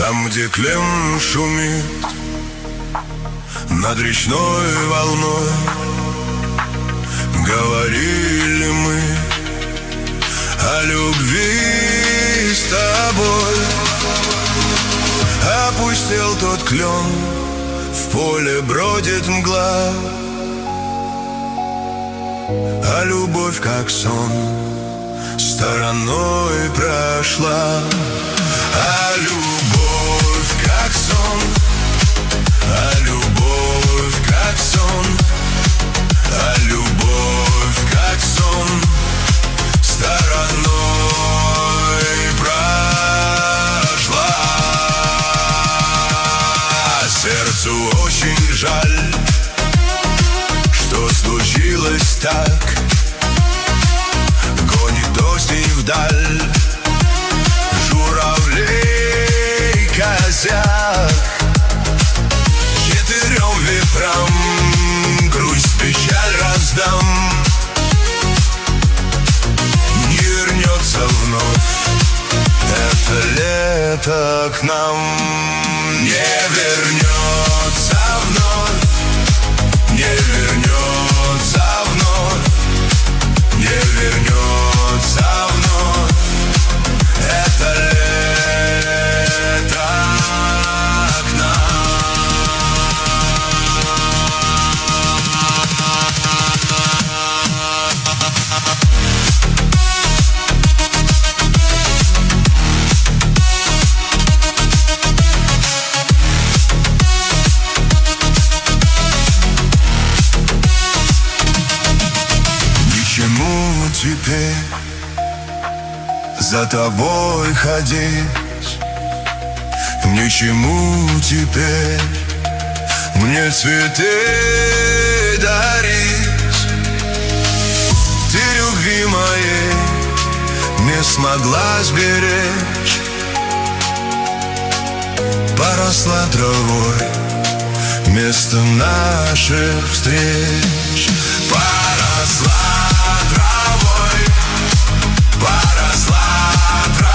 Там, где Клен шумит над речной волной, говорили мы о любви с тобой. Опустел тот клен, в поле бродит мгла, а любовь, как сон, стороной прошла. А любовь, как сон, а любовь, как сон, а любовь, как сон, стороной прошла. Сердцу очень жаль, что случилось так. Гонит осень вдаль журавлей косяк. Четырем ветрам грусть, печаль раздам. Не вернется вновь это лето к нам. Не вернется вновь, не вернется вновь, не вернется вновь это лето к нам. Ничему теперь за тобой ходить, ничему теперь мне цветы дарить. Ты любви моей не смогла сберечь, поросла травой место наших встреч. Поросла травой, поросла травой.